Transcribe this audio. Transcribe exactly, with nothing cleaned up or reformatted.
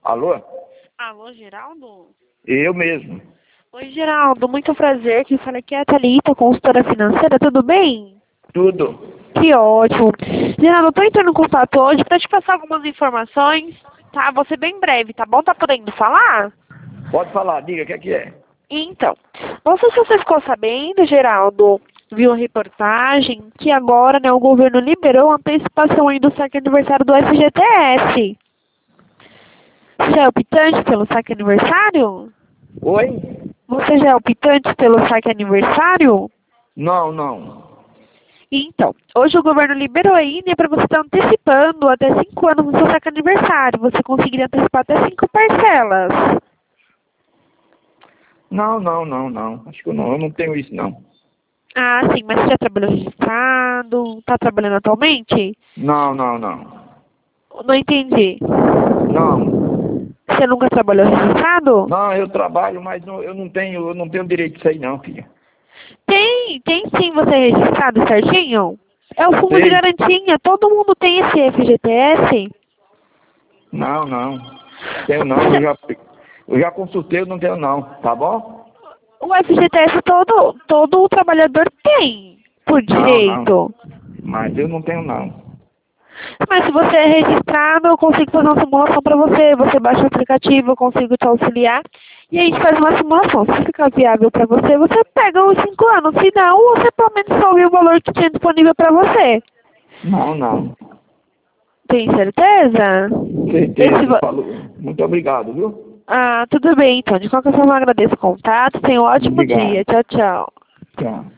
Alô? Alô, Geraldo? Eu mesmo. Oi, Geraldo, muito prazer. Quem fala aqui é a Thalita, consultora financeira, tudo bem? Tudo. Que ótimo. Geraldo, eu tô entrando em contato hoje para te passar algumas informações, tá? Vou ser bem breve, tá bom? Tá podendo falar? Pode falar, diga, o que é que é? Então, não sei se você ficou sabendo, Geraldo, viu a reportagem, que agora, né, o governo liberou a antecipação aí do saque aniversário do F G T S. Você é optante pelo saque aniversário? Oi? Você já é optante pelo saque aniversário? Não, não. Então, hoje o governo liberou aí, né, para você estar antecipando até cinco anos no seu saque aniversário. Você conseguiria antecipar até cinco parcelas. Não, não, não, não. Acho que eu não, eu não tenho isso, não. Ah, sim, mas você já trabalhou registrado? Está trabalhando atualmente? Não, não, não. Não entendi. Não. Você nunca trabalhou registrado? Não, eu trabalho, mas não- eu não tenho, eu não tenho direito disso aí não, filha. Tem, tem sim você é registrado certinho? É o fundo de Sei. garantia, todo mundo tem esse F G T S. Não, não. Tenho não, eu já, eu já consultei, eu não tenho não, tá bom? O F G T S todo, todo trabalhador tem, por Não, não. direito. Mas eu não tenho não. Mas se você é registrado, eu consigo fazer uma simulação para você. Você baixa o aplicativo, eu consigo te auxiliar. E a gente faz uma simulação. Se ficar viável para você, você pega os cinco anos. Se não, você pelo menos só ouviu o valor que tinha disponível para você. Não, não. Tem certeza? Esse Certeza, va- falou. Muito obrigado, viu? Ah, tudo bem, então. De qualquer forma, eu agradeço o contato. Tenha um ótimo dia. Obrigado. Tchau, tchau. Tchau.